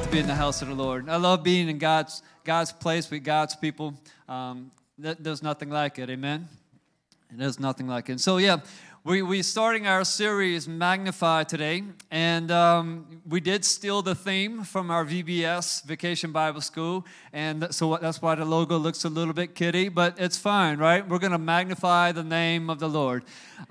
good to be in the house of the Lord. I love being in God's place with God's people. There's nothing like it, amen? There's nothing like it. And so, we're starting our series, Magnify, today. And we did steal the theme from our VBS, Vacation Bible School. And so that's why the logo looks a little bit kiddie, but it's fine, right? We're going to magnify the name of the Lord.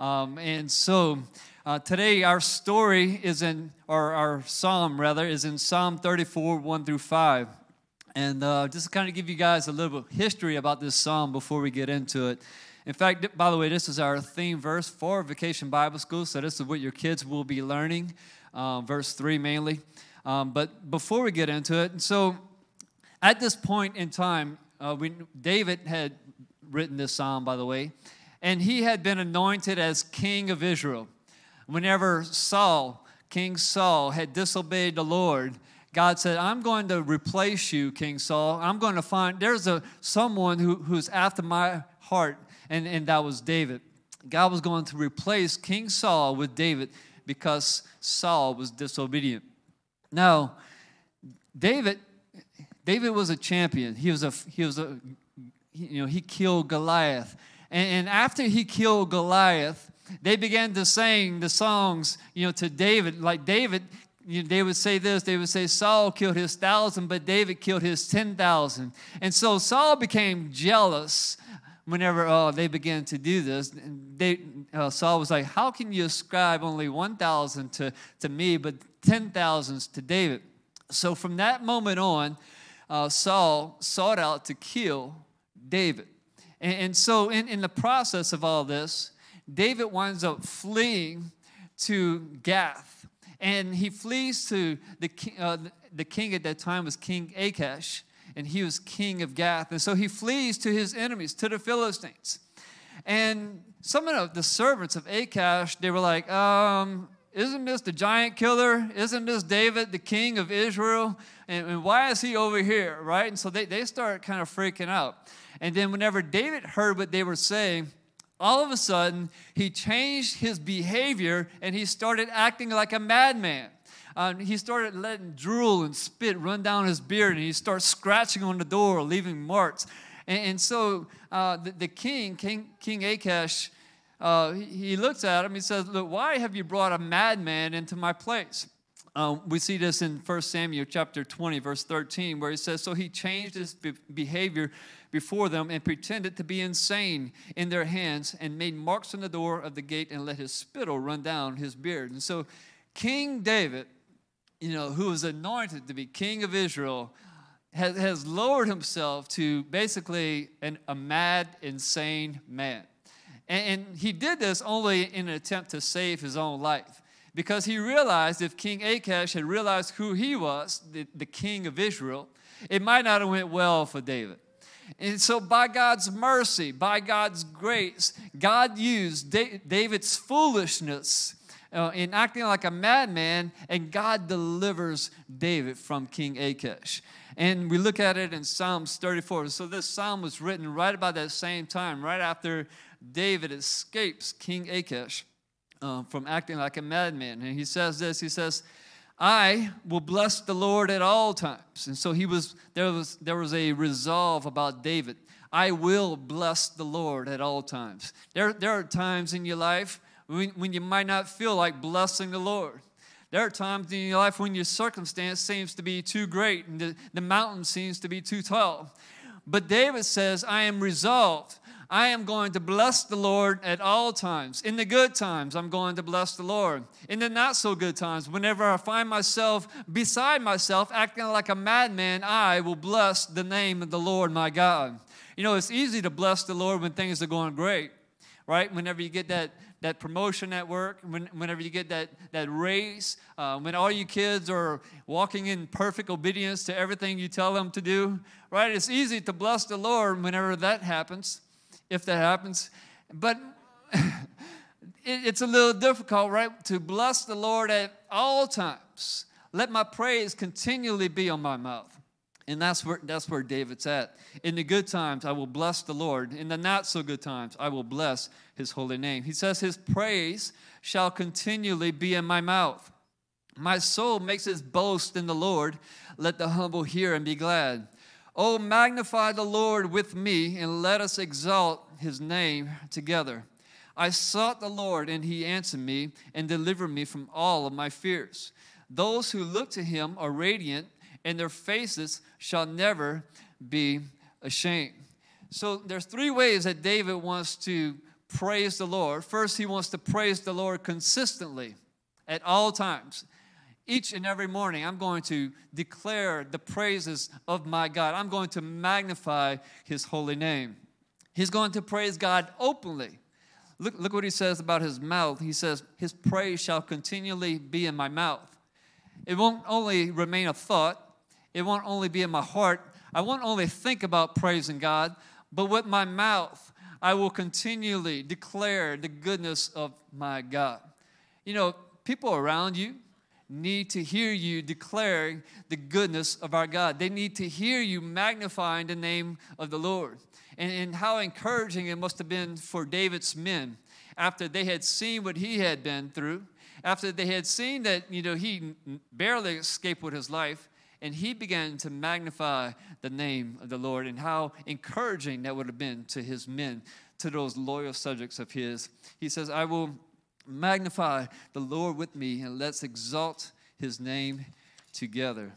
Today our story is our psalm is in Psalm 34, 1 through 5. And just to kind of give you guys a little bit of history about this psalm before we get into it. In fact, by the way, this is our theme verse for Vacation Bible School, so this is what your kids will be learning, verse 3 mainly. But before we get into it, so at this point in time, David had written this psalm, by the way, and he had been anointed as king of Israel. Whenever King Saul, had disobeyed the Lord, God said, I'm going to replace you, King Saul. I'm going to find, there's someone who's after my heart, and that was David. God was going to replace King Saul with David because Saul was disobedient. Now, David was a champion. He killed Goliath. And after he killed Goliath, they began to sing the songs, to David. Like David, they would say this. They would say, Saul killed his 1,000, but David killed his 10,000. And so Saul became jealous whenever they began to do this. Saul was like, how can you ascribe only 1,000 to me, but 10,000s to David? So from that moment on, Saul sought out to kill David. And so in the process of all this, David winds up fleeing to Gath, and he flees to the king at that time was King Achash, and he was king of Gath, and so he flees to his enemies, to the Philistines. And some of the servants of Achash, they were like, isn't this the giant killer? Isn't this David, the king of Israel? And why is he over here, right? And so they start kind of freaking out. And then whenever David heard what they were saying, all of a sudden, he changed his behavior, and he started acting like a madman. He started letting drool and spit run down his beard, and he started scratching on the door, leaving marks. And so the king Achash, he looks at him, he says, look, why have you brought a madman into my place? We see this in 1 Samuel chapter 20, verse 13, where he says, so he changed his behavior before them and pretended to be insane in their hands and made marks on the door of the gate and let his spittle run down his beard. And so King David, who was anointed to be king of Israel, has lowered himself to basically a mad, insane man. And he did this only in an attempt to save his own life. Because he realized if King Achash had realized who he was, the king of Israel, it might not have went well for David. And so by God's mercy, by God's grace, God used David's foolishness in acting like a madman, and God delivers David from King Achash. And we look at it in Psalms 34. So this psalm was written right about that same time, right after David escapes King Achash from acting like a madman. And he says this, he says, I will bless the Lord at all times. And so there was a resolve about David. I will bless the Lord at all times. There are times in your life when you might not feel like blessing the Lord. There are times in your life when your circumstance seems to be too great and the mountain seems to be too tall. But David says, I am resolved. I am going to bless the Lord at all times. In the good times, I'm going to bless the Lord. In the not so good times, whenever I find myself beside myself, acting like a madman, I will bless the name of the Lord my God. It's easy to bless the Lord when things are going great, right? Whenever you get that promotion at work, whenever you get that raise, when all you kids are walking in perfect obedience to everything you tell them to do, right? It's easy to bless the Lord whenever that happens. If that happens. But it's a little difficult, right? To bless the Lord at all times. Let my praise continually be on my mouth. And that's where David's at. In the good times, I will bless the Lord. In the not so good times, I will bless his holy name. He says his praise shall continually be in my mouth. My soul makes its boast in the Lord. Let the humble hear and be glad. Oh, magnify the Lord with me, and let us exalt his name together. I sought the Lord, and he answered me and delivered me from all of my fears. Those who look to him are radiant, and their faces shall never be ashamed. So there's three ways that David wants to praise the Lord. First, he wants to praise the Lord consistently at all times. Each and every morning, I'm going to declare the praises of my God. I'm going to magnify his holy name. He's going to praise God openly. Look what he says about his mouth. He says, his praise shall continually be in my mouth. It won't only remain a thought. It won't only be in my heart. I won't only think about praising God, but with my mouth, I will continually declare the goodness of my God. You know, people around you need to hear you declaring the goodness of our God. They need to hear you magnifying the name of the Lord. And how encouraging it must have been for David's men after they had seen what he had been through, after they had seen that, he barely escaped with his life, and he began to magnify the name of the Lord, and how encouraging that would have been to his men, to those loyal subjects of his. He says, I will magnify the Lord with me, and let's exalt his name together.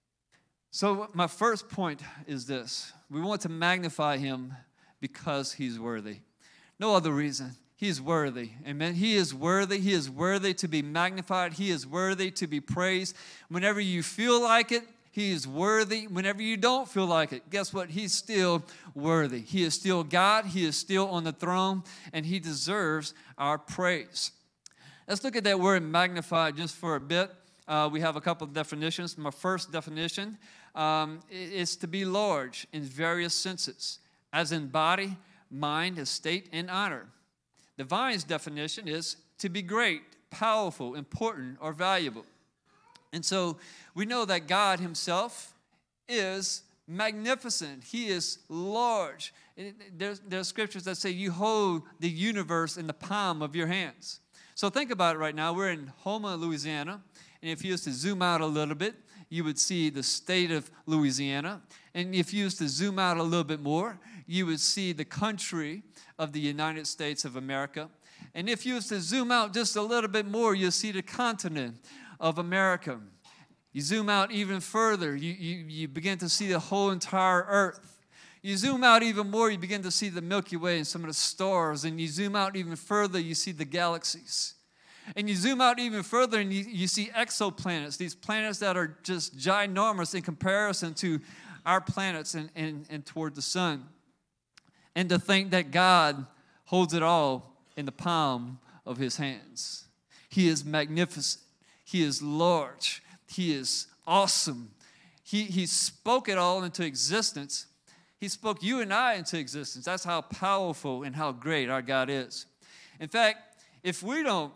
So my first point is this. We want to magnify him because he's worthy. No other reason. He is worthy. Amen. He is worthy. He is worthy to be magnified. He is worthy to be praised. Whenever you feel like it, he is worthy. Whenever you don't feel like it, guess what? He's still worthy. He is still God. He is still on the throne, and he deserves our praise. Let's look at that word magnify just for a bit. We have a couple of definitions. My first definition is to be large in various senses, as in body, mind, estate, and honor. The Vine's definition is to be great, powerful, important, or valuable. And so we know that God himself is magnificent. He is large. There's scriptures that say you hold the universe in the palm of your hands. So think about it right now. We're in Houma, Louisiana. And if you was to zoom out a little bit, you would see the state of Louisiana. And if you was to zoom out a little bit more, you would see the country of the United States of America. And if you was to zoom out just a little bit more, you'll see the continent of America. You zoom out even further, you begin to see the whole entire earth. You zoom out even more, you begin to see the Milky Way and some of the stars. And you zoom out even further, you see the galaxies. And you zoom out even further and you see exoplanets, these planets that are just ginormous in comparison to our planets and toward the sun. And to think that God holds it all in the palm of his hands. He is magnificent. He is large. He is awesome. He spoke it all into existence. He spoke you and I into existence. That's how powerful and how great our God is. In fact, if we don't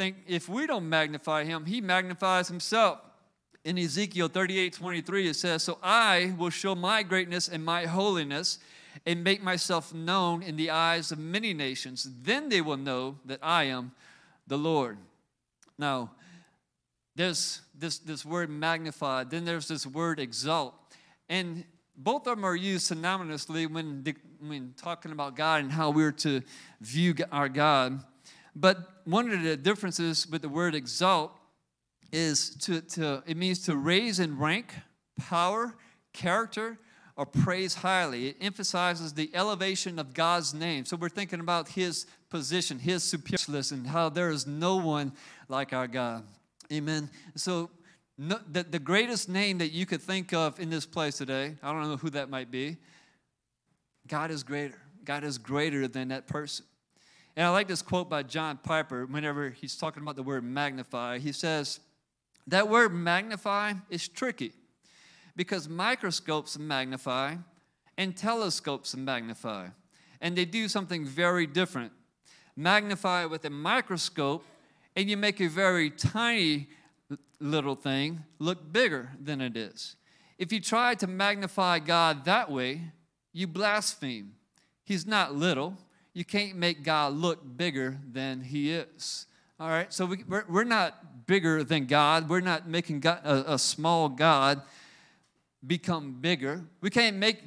magnify him, he magnifies himself. In Ezekiel 38:23, it says, so I will show my greatness and my holiness and make myself known in the eyes of many nations. Then they will know that I am the Lord. Now, there's this word magnify, then there's this word exalt. And both of them are used synonymously when talking about God and how we're to view our God. But one of the differences with the word exalt is it means to raise in rank, power, character, or praise highly. It emphasizes the elevation of God's name. So we're thinking about his position, his superiority, and how there is no one like our God. Amen. So the greatest name that you could think of in this place today, I don't know who that might be, God is greater. God is greater than that person. And I like this quote by John Piper whenever he's talking about the word magnify. He says, that word magnify is tricky because microscopes magnify and telescopes magnify. And they do something very different. Magnify with a microscope and you make a very tiny little thing look bigger than it is. If you try to magnify God that way, you blaspheme. He's not little. You can't make God look bigger than he is. All right, so we're not bigger than God. We're not making God, a small God become bigger. We can't make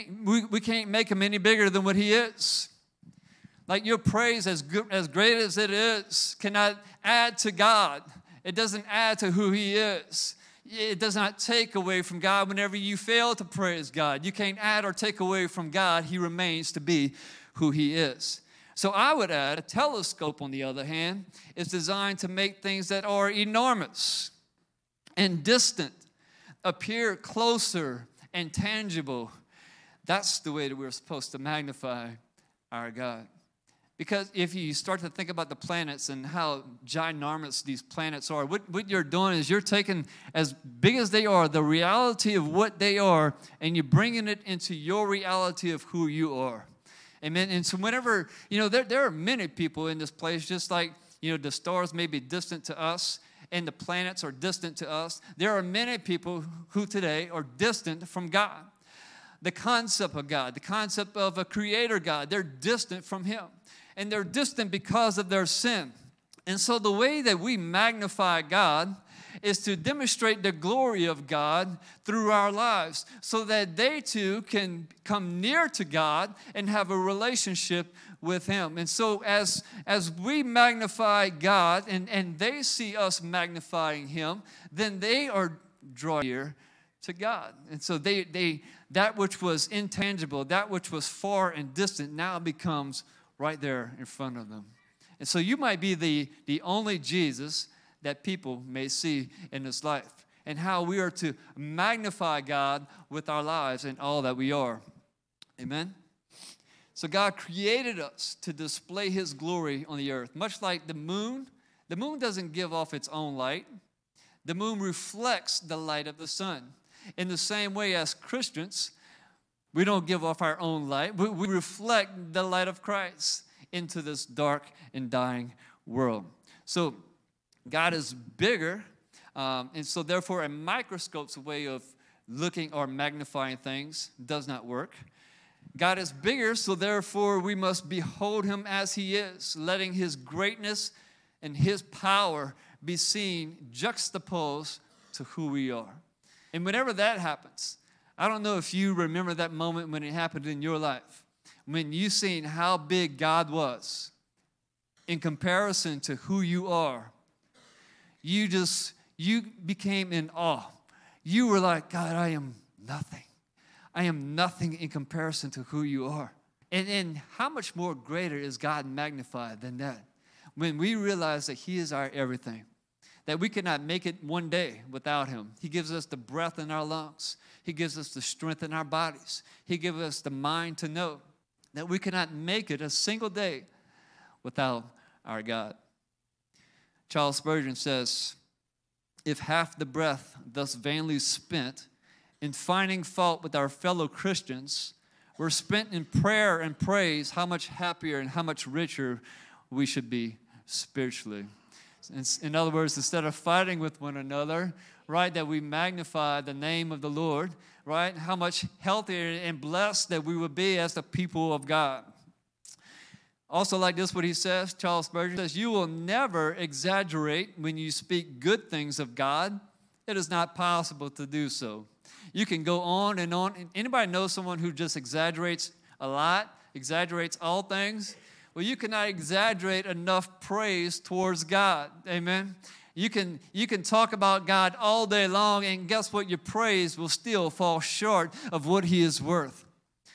him any bigger than what he is. Like your praise, as great as it is, cannot add to God. It doesn't add to who he is. It does not take away from God whenever you fail to praise God. You can't add or take away from God. He remains to be who he is. So I would add, a telescope, on the other hand, is designed to make things that are enormous and distant appear closer and tangible. That's the way that we're supposed to magnify our God. Because if you start to think about the planets and how ginormous these planets are, what you're doing is you're taking, as big as they are, the reality of what they are, and you're bringing it into your reality of who you are. Amen. And so whenever, there are many people in this place, just like, the stars may be distant to us and the planets are distant to us. There are many people who today are distant from God. The concept of God, the concept of a creator God, they're distant from him. And they're distant because of their sin. And so the way that we magnify God is to demonstrate the glory of God through our lives so that they too can come near to God and have a relationship with him. And so as we magnify God and they see us magnifying him, then they are drawn near to God. And so they that which was intangible, that which was far and distant now becomes right there in front of them. And so you might be the only Jesus that people may see in this life, and how we are to magnify God with our lives and all that we are. Amen? So God created us to display his glory on the earth. Much like the moon doesn't give off its own light. The moon reflects the light of the sun. In the same way as Christians, we don't give off our own light. We reflect the light of Christ into this dark and dying world. So God is bigger, and so therefore a microscope's way of looking or magnifying things does not work. God is bigger, so therefore we must behold him as he is, letting his greatness and his power be seen juxtaposed to who we are. And whenever that happens, I don't know if you remember that moment when it happened in your life, when you seen how big God was in comparison to who you are. You became in awe. You were like, God, I am nothing. I am nothing in comparison to who you are. And how much more greater is God magnified than that? When we realize that he is our everything, that we cannot make it one day without him. He gives us the breath in our lungs. He gives us the strength in our bodies. He gives us the mind to know that we cannot make it a single day without our God. Charles Spurgeon says, if half the breath thus vainly spent in finding fault with our fellow Christians were spent in prayer and praise, how much happier and how much richer we should be spiritually. In other words, instead of fighting with one another, right, that we magnify the name of the Lord, right, how much healthier and blessed that we would be as the people of God. Also like this, what he says, Charles Spurgeon says, you will never exaggerate when you speak good things of God. It is not possible to do so. You can go on and on. Anybody know someone who just exaggerates a lot, exaggerates all things? Well, you cannot exaggerate enough praise towards God. Amen? You can talk about God all day long, and guess what? Your praise will still fall short of what he is worth.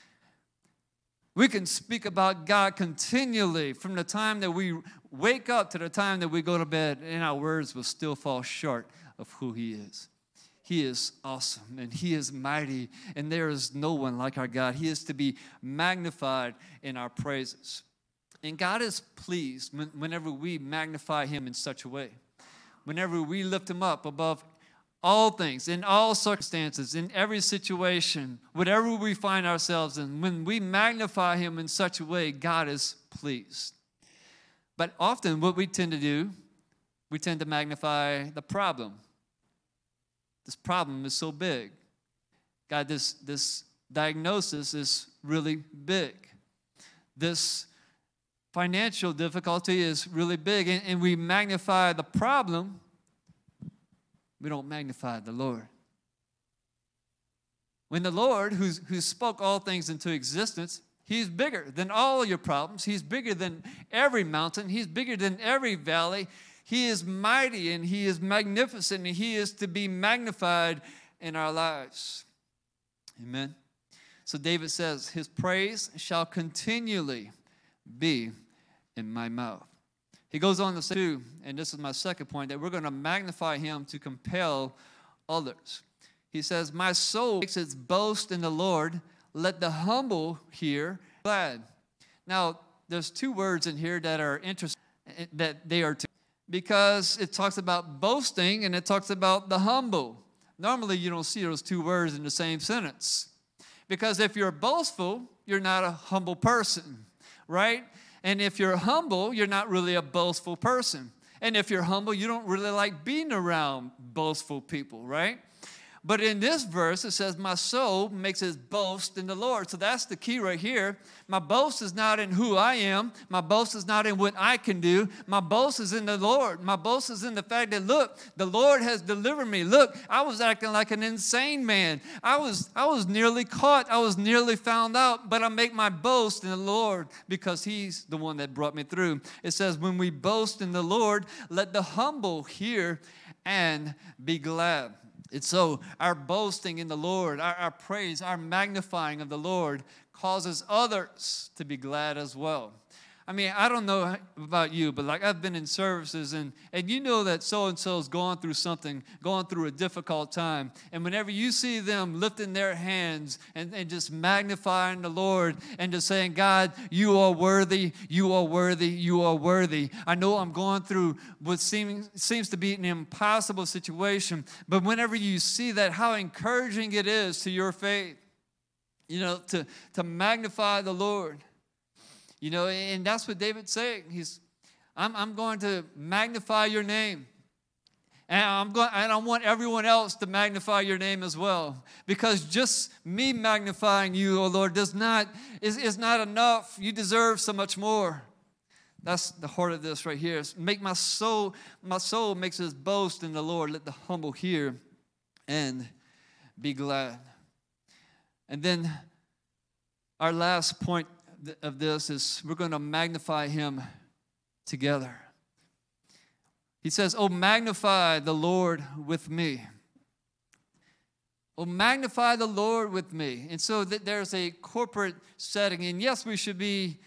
We can speak about God continually from the time that we wake up to the time that we go to bed, and our words will still fall short of who he is. He is awesome, and he is mighty, and there is no one like our God. He is to be magnified in our praises. And God is pleased whenever we magnify him in such a way. Whenever we lift him up above all things, in all circumstances, in every situation, whatever we find ourselves in, when we magnify him in such a way, God is pleased. But often what we tend to do, we tend to magnify the problem. This problem is so big. God, this diagnosis is really big. This financial difficulty is really big, and we magnify the problem we don't magnify the Lord. When the Lord, who spoke all things into existence, He's bigger than all your problems. He's bigger than every mountain. He's bigger than every valley. He is mighty and He is magnificent and He is to be magnified in our lives. Amen. So David says, His praise shall continually be in my mouth. He goes on to say, too, and this is my second point, that we're going to magnify Him to compel others. He says, my soul makes its boast in the Lord. Let the humble hear glad. Now, there's two words in here that are interesting, that they are two, because it talks about boasting and it talks about the humble. Normally, you don't see those two words in the same sentence. Because if you're boastful, you're not a humble person, right? And if you're humble, you're not really a boastful person. And if you're humble, you don't really like being around boastful people, right? But in this verse, it says, my soul makes its boast in the Lord. So that's the key right here. My boast is not in who I am. My boast is not in what I can do. My boast is in the Lord. My boast is in the fact that, look, the Lord has delivered me. Look, I was acting like an insane man. I was nearly caught. I was nearly found out. But I make my boast in the Lord because He's the one that brought me through. It says, when we boast in the Lord, let the humble hear and be glad. And so our boasting in the Lord, our praise, our magnifying of the Lord causes others to be glad as well. I mean, I don't know about you, but like I've been in services and you know that so-and-so's going through something, going through a difficult time. And whenever you see them lifting their hands and just magnifying the Lord and just saying, God, you are worthy, you are worthy, you are worthy. I know I'm going through what seems to be an impossible situation, but whenever you see that, how encouraging it is to your faith, you know, to magnify the Lord. You know, and that's what David's saying. I'm going to magnify your name. And I want everyone else to magnify your name as well. Because just me magnifying you, oh Lord, is not enough. You deserve so much more. That's the heart of this right here. Make my soul makes its boast in the Lord. Let the humble hear and be glad. And then our last point of this is we're going to magnify Him together. He says, oh, magnify the Lord with me. Oh, magnify the Lord with me. And so there's a corporate setting. And yes, we should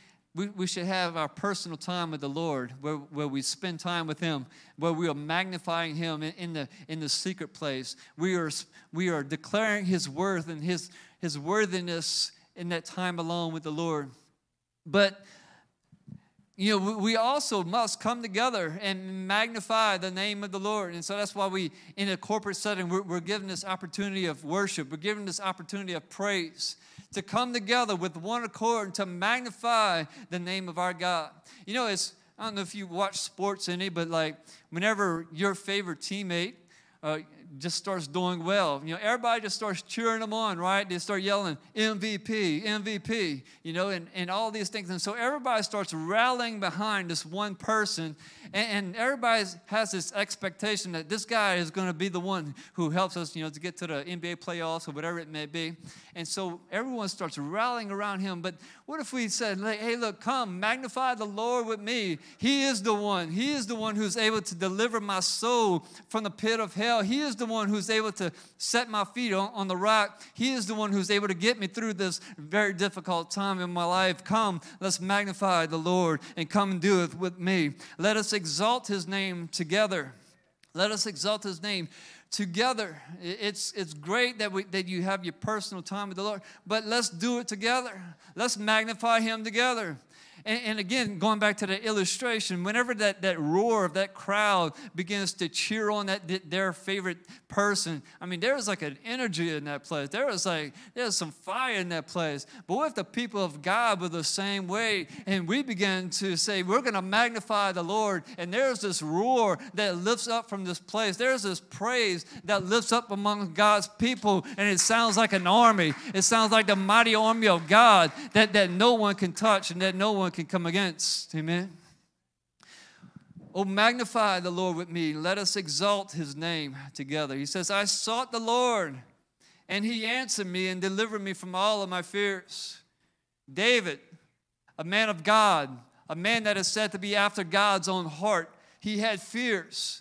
have our personal time with the Lord where we spend time with Him, where we are magnifying Him in the secret place. We are declaring His worth and His worthiness in that time alone with the Lord. But, you know, we also must come together and magnify the name of the Lord. And so that's why in a corporate setting, we're given this opportunity of worship. We're given this opportunity of praise to come together with one accord and to magnify the name of our God. You know, I don't know if you watch sports any, but like whenever your favorite teammate just starts doing well, you know, everybody just starts cheering them on, right? They start yelling, MVP, MVP, you know, and all these things. And so everybody starts rallying behind this one person, and everybody has this expectation that this guy is going to be the one who helps us, you know, to get to the NBA playoffs or whatever it may be. And so everyone starts rallying around him. But what if we said, hey, look, come, magnify the Lord with me. He is the one. He is the one who's able to deliver my soul from the pit of hell. He is the one who's able to set my feet on the rock. He is the one who's able to get me through this very difficult time in my life. Come, let's magnify the Lord and come and do it with me. Let us exalt His name together. Let us exalt His name together. It's great that you have your personal time with the Lord, but let's do it together. Let's magnify Him together. And again, going back to the illustration, whenever that roar of that crowd begins to cheer on their favorite person, I mean, there's like an energy in that place. There's some fire in that place. But what if the people of God were the same way, and we begin to say, we're going to magnify the Lord, and there's this roar that lifts up from this place. There's this praise that lifts up among God's people, and it sounds like an army. It sounds like the mighty army of God that no one can touch and that no one can come against. Amen. Oh, magnify the Lord with me. Let us exalt his name together. He says, I sought the Lord, and he answered me and delivered me from all of my fears. David, a man of God, a man that is said to be after God's own heart, he had fears.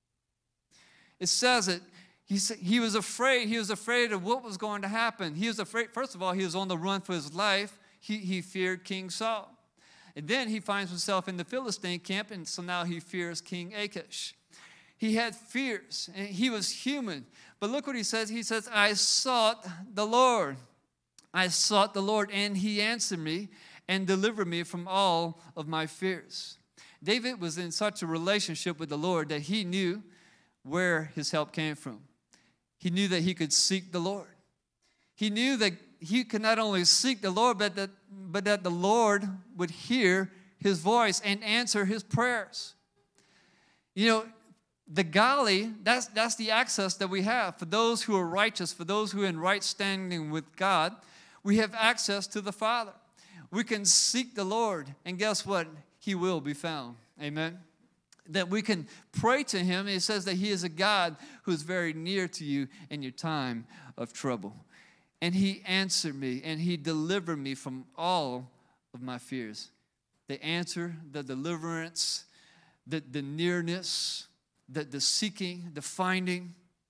It says it. He was afraid. He was afraid of what was going to happen. He was afraid. First of all, he was on the run for his life. He feared King Saul. And then he finds himself in the Philistine camp, and so now he fears King Achish. He had fears, and he was human. But look what he says. He says, I sought the Lord. I sought the Lord, and he answered me and delivered me from all of my fears. David was in such a relationship with the Lord that he knew where his help came from. He knew that he could seek the Lord. He knew that he could not only seek the Lord, but that the Lord would hear his voice and answer his prayers. You know, the Gali, that's the access that we have. For those who are righteous, for those who are in right standing with God, we have access to the Father. We can seek the Lord, and guess what? He will be found. Amen. That we can pray to him. It says that he is a God who is very near to you in your time of trouble. And he answered me, and he delivered me from all of my fears. The answer, the deliverance, the nearness, the seeking, the finding,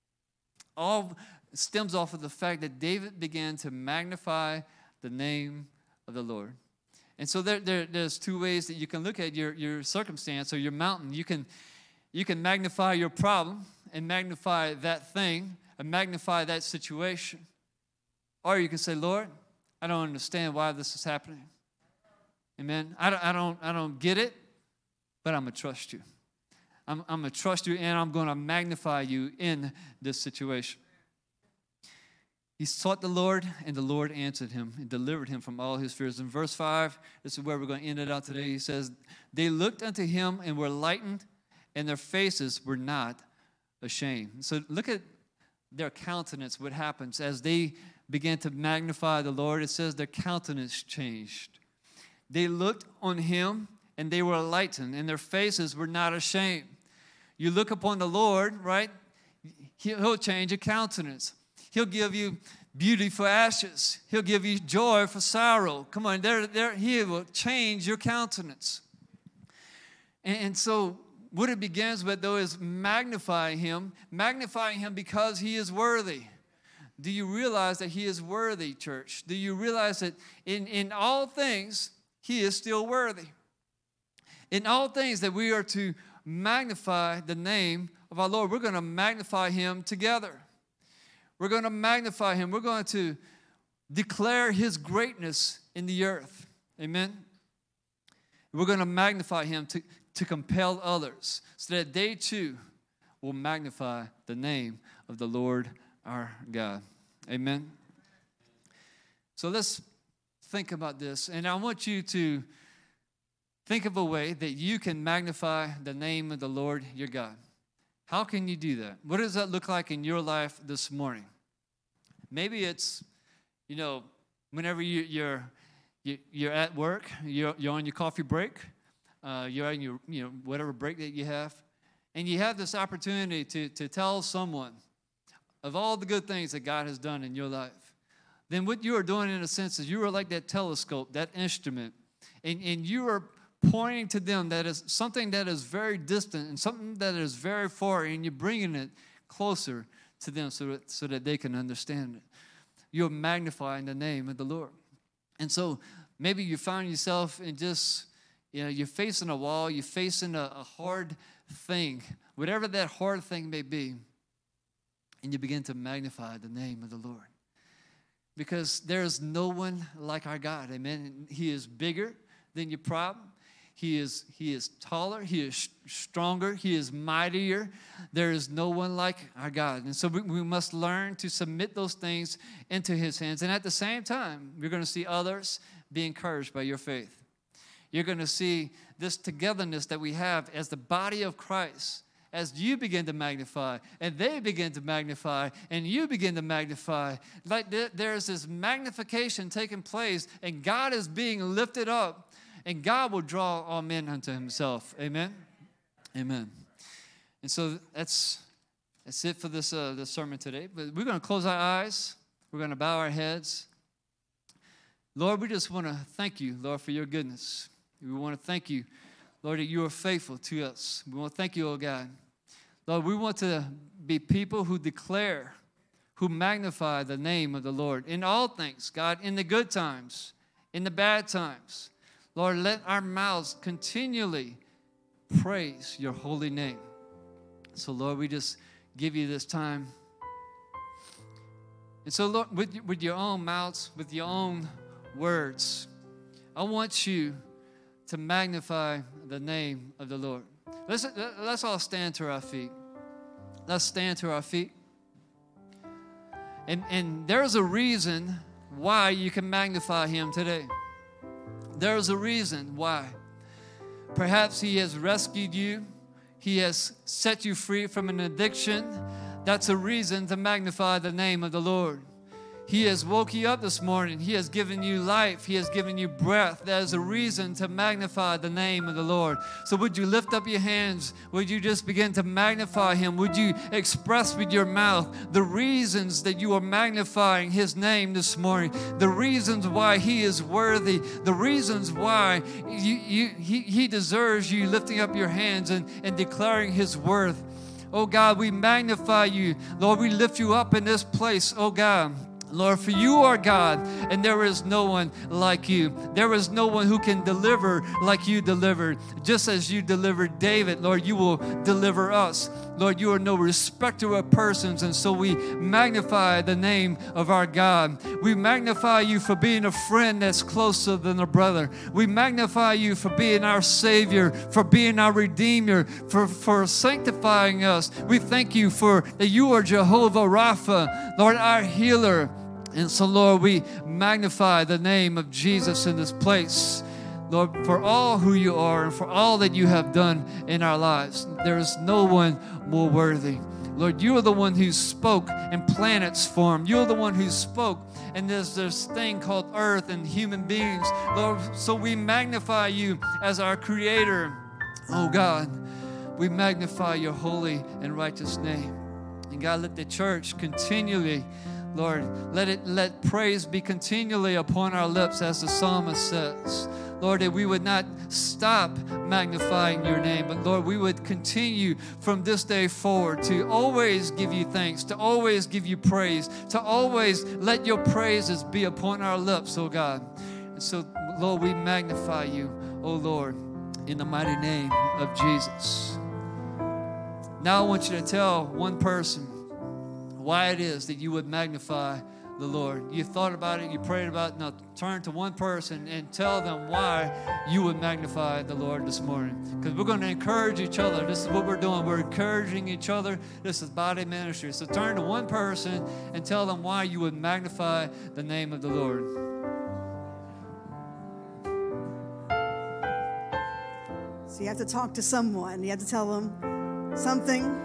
all stems off of the fact that David began to magnify the name of the Lord. And so there's two ways that you can look at your circumstance or your mountain. You can magnify your problem and magnify that thing and magnify that situation. Or you can say, Lord, I don't understand why this is happening. Amen. I don't get it, but I'm going to trust you. I'm going to trust you, and I'm going to magnify you in this situation. He sought the Lord, and the Lord answered him and delivered him from all his fears. In verse 5, this is where we're going to end it out today. He says, they looked unto him and were lightened, and their faces were not ashamed. So look at their countenance, what happens as they began to magnify the Lord. It says their countenance changed. They looked on him, and they were lightened, and their faces were not ashamed. You look upon the Lord, right? He'll change your countenance. He'll give you beauty for ashes. He'll give you joy for sorrow. Come on, he will change your countenance. And so what it begins with, though, is magnifying him because he is worthy. Do you realize that he is worthy, church? Do you realize that in all things, he is still worthy? In all things that we are to magnify the name of our Lord, we're going to magnify him together. We're going to magnify him. We're going to declare his greatness in the earth. Amen? We're going to magnify him to compel others so that they too will magnify the name of the Lord our God. Amen? So let's think about this. And I want you to think of a way that you can magnify the name of the Lord your God. How can you do that? What does that look like in your life this morning? Maybe it's, whenever you're at work, you're on your coffee break, you're on your, whatever break that you have, and you have this opportunity to tell someone of all the good things that God has done in your life. Then what you are doing, in a sense, is you are like that telescope, that instrument, and you are pointing to them that is something that is very distant and something that is very far, and you're bringing it closer to them so that they can understand it. You're magnifying the name of the Lord. And so maybe you find yourself in just, you're facing a wall, you're facing a hard thing, whatever that hard thing may be, and you begin to magnify the name of the Lord. Because there is no one like our God, amen. He is bigger than your problem. He is taller, he is stronger, he is mightier. There is no one like our God. And so we must learn to submit those things into his hands. And at the same time, we're going to see others be encouraged by your faith. You're going to see this togetherness that we have as the body of Christ. As you begin to magnify, and they begin to magnify, and you begin to magnify, like there's this magnification taking place, and God is being lifted up. And God will draw all men unto himself. Amen? Amen. And so that's it for this sermon today. But we're going to close our eyes. We're going to bow our heads. Lord, we just want to thank you, Lord, for your goodness. We want to thank you, Lord, that you are faithful to us. We want to thank you, oh God. Lord, we want to be people who declare, who magnify the name of the Lord in all things, God, in the good times, in the bad times. Lord, let our mouths continually praise your holy name. So, Lord, we just give you this time. And so, Lord, with your own mouths, with your own words, I want you to magnify the name of the Lord. Let's all stand to our feet. Let's stand to our feet. And there's a reason why you can magnify him today. There's a reason why. Perhaps he has rescued you. He has set you free from an addiction. That's a reason to magnify the name of the Lord. He has woke you up this morning. He has given you life. He has given you breath. That is a reason to magnify the name of the Lord. So would you lift up your hands? Would you just begin to magnify him? Would you express with your mouth the reasons that you are magnifying his name this morning? The reasons why he is worthy. The reasons why he deserves you lifting up your hands and declaring his worth. Oh God, we magnify you. Lord, we lift you up in this place, oh God. Lord, for you are God, and there is no one like you. There is no one who can deliver like you delivered. Just as you delivered David, Lord, you will deliver us. Lord, you are no respecter of persons, and so we magnify the name of our God. We magnify you for being a friend that's closer than a brother. We magnify you for being our Savior, for being our Redeemer, for sanctifying us. We thank you for that you are Jehovah Rapha, Lord, our healer. And so, Lord, we magnify the name of Jesus in this place. Lord, for all who you are and for all that you have done in our lives, there is no one more worthy. Lord, you are the one who spoke and planets formed. You're the one who spoke, and there's this thing called earth and human beings. Lord, so we magnify you as our creator. Oh God, we magnify your holy and righteous name. And God, let the church continually, Lord, let praise be continually upon our lips, as the psalmist says. Lord, that we would not stop magnifying your name, but Lord, we would continue from this day forward to always give you thanks, to always give you praise, to always let your praises be upon our lips, oh God. And so, Lord, we magnify you, oh Lord, in the mighty name of Jesus. Now I want you to tell one person why it is that you would magnify the Lord. You thought about it, you prayed about it. Now turn to one person and tell them why you would magnify the Lord this morning. Because we're going to encourage each other. This is what we're doing. We're encouraging each other. This is body ministry. So turn to one person and tell them why you would magnify the name of the Lord. So you have to talk to someone. You have to tell them something.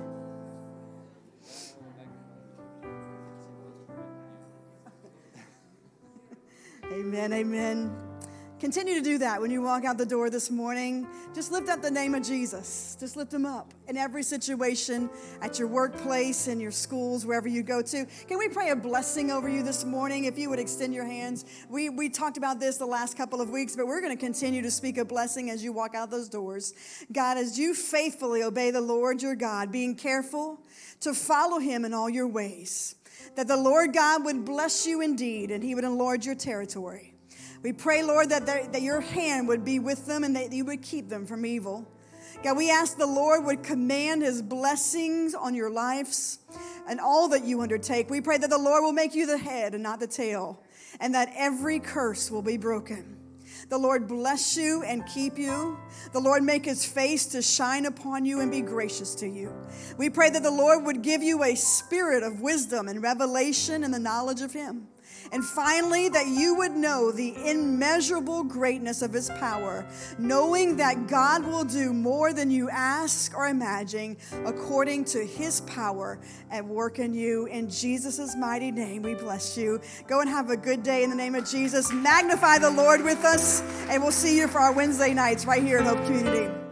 Amen, amen. Continue to do that when you walk out the door this morning. Just lift up the name of Jesus. Just lift him up in every situation, at your workplace, in your schools, wherever you go to. Can we pray a blessing over you this morning? If you would extend your hands. We talked about this the last couple of weeks, but we're going to continue to speak a blessing as you walk out those doors. God, as you faithfully obey the Lord your God, being careful to follow him in all your ways, that the Lord God would bless you indeed, and he would enlarge your territory. We pray, Lord, that your hand would be with them and that you would keep them from evil. God, we ask the Lord would command his blessings on your lives and all that you undertake. We pray that the Lord will make you the head and not the tail, and that every curse will be broken. The Lord bless you and keep you. The Lord make his face to shine upon you and be gracious to you. We pray that the Lord would give you a spirit of wisdom and revelation and the knowledge of him. And finally, that you would know the immeasurable greatness of his power, knowing that God will do more than you ask or imagine according to his power at work in you. In Jesus' mighty name, we bless you. Go and have a good day in the name of Jesus. Magnify the Lord with us, and we'll see you for our Wednesday nights right here at Hope Community.